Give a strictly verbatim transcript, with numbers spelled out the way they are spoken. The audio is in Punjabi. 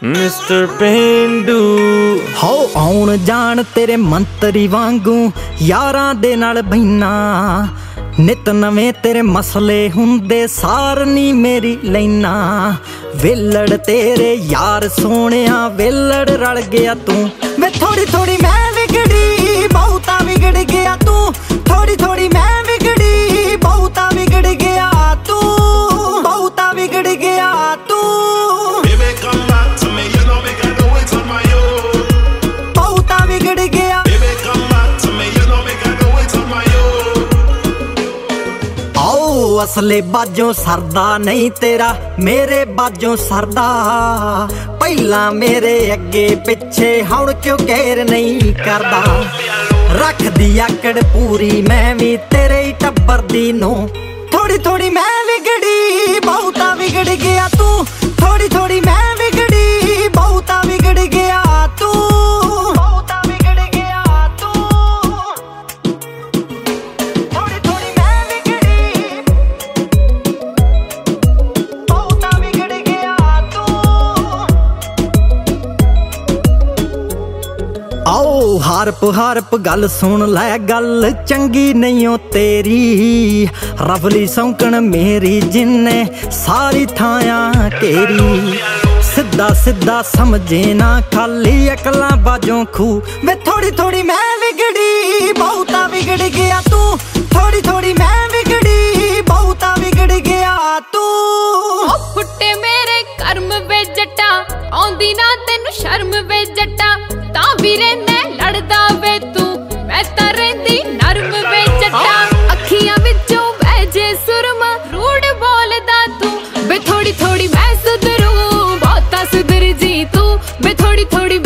ਮਿਸਟਰ ਪੇਂਡੂ ਹੋ ਆਉਣ ਜਾਣ ਤੇਰੇ ਮੰਤਰੀ ਵਾਂਗੂ ਯਾਰਾਂ ਦੇ ਨਾਲ ਬਹਿਨਾ, ਨਿਤ ਨਵੇਂ ਤੇਰੇ ਮਸਲੇ ਹੁੰਦੇ ਸਾਰ ਨੀ ਮੇਰੀ ਲੈਨਾ। ਵੇਲੜ ਤੇਰੇ ਯਾਰ ਸੋਹਣਿਆ ਵੇਲੜ ਰਲ ਗਿਆ ਤੂੰ, ਵੇ ਥੋੜੀ ਥੋੜੀ ਮੈਂ ਵਿਗੜੀ ਬਹੁਤਾ ਵਿਗੜ ਗਿਆ ਤੂੰ, ਥੋੜੀ ਥੋੜੀ ਮੈਂ ਵਿਗੜੀ ਬਹੁਤਾ ਵਿਗੜ ਗਿਆ ਤੂੰ, ਬਹੁਤਾ ਵਿਗੜ ਗਿਆ ਤੂੰ। ਬਹੁਤਾ ਵਿਗੜ ਗਿਆ ਆਓ ਅਸਲੇ ਬਾਜੋਂ ਸਰਦਾ ਨਹੀਂ ਤੇਰਾ ਮੇਰੇ ਬਾਜੋਂ ਸਰਦਾ, ਪਹਿਲਾਂ ਮੇਰੇ ਅੱਗੇ ਪਿੱਛੇ ਹੁਣ ਕਿਉਂ ਕਹਿਰ ਨਹੀਂ ਕਰਦਾ। ਰੱਖਦੀ ਆਕੜ ਪੂਰੀ ਮੈਂ ਵੀ ਤੇਰੇ ਹੀ ਟੱਬਰ ਦੀ ਨੂੰ, ਥੋੜੀ ਥੋੜੀ ਮੈਂ ਵਿਗੜੀ ਬਹੁਤਾ ਵਿਗੜ ਗਿਆ ਤੂੰ, ਥੋੜੀ ਥੋੜੀ ਮੈਂ ਵਿਗੜੀ ਬਹੁਤਾ ਵਿਗੜ ਗਿਆ ਤੂੰ, ਬਹੁਤਾ ਵਿਗੜ ਗਿਆ ਤੂੰ। ਥੋੜੀ ਥੋੜੀ ਮੈਂ ਵਿਗੜੀ ਬਹੁਤਾ ਵਿਗੜ ਗਿਆ ਤੂੰ। ਆਓ ਹਾਰਪ ਹਾਰਪ ਗੱਲ ਸੁਣ ਲੈ ਗੱਲ ਚੰਗੀ ਨਹੀਂ ਓ ਤੇਰੀ, ਰਫਲੀ ਸੌਂਕਣ ਮੇਰੀ ਜਿੰਨੇ ਸਾਰੀ ਥਾਂ ਘੇਰੀ। ਸਿੱਧਾ ਸਿੱਧਾ ਸਮਝੇ ਨਾ ਖਾਲੀ ਅਕਲਾਂ ਬਾਜੋਂ ਖੂ, ਵੇ ਥੋੜੀ ਥੋੜੀ ਮੈਂ ਵਿਗੜੀ ਬਹੁਤਾ ਵਿਗੜ ਗਿਆ ਤੂੰ, ਥੋੜੀ ਥੋੜੀ ਮੈਂ ਵਿਗੜੀ ਬਹੁਤਾ ਵਿਗੜ ਗਿਆ ਤੂੰ। ਓ ਫੁੱਟੇ ਮੇਰੇ ਕਰਮ ਵੇ ਜੱਟਾ, ਆਉਂਦੀ ਨਾ ਤੈਨੂੰ ਸ਼ਰਮ ਵੇ ਜੱਟਾ, ਤਾਂ ਵੀ ਰਹਿੰਦਾ ਲੜਦਾ ਵੇ ਤੂੰ, ਮੈਂ ਤਾਂ ਰਹਿੰਦੀ ਨਰਮ ਵੇ ਜੱਟਾ। ਅੱਖੀਆਂ ਵਿੱਚੋਂ ਵਹਿ ਜੇ ਸੁਰਮਾ ਰੂੜ ਬੋਲਦਾ ਤੂੰ, ਵੇ ਥੋੜੀ ਥੋੜੀ ਮੈਂ ਸੁਧਰੂ ਬਹੁਤਾ ਸੁਧਰ ਜੀ ਤੂੰ, ਵੇ ਥੋੜੀ ਥੋੜੀ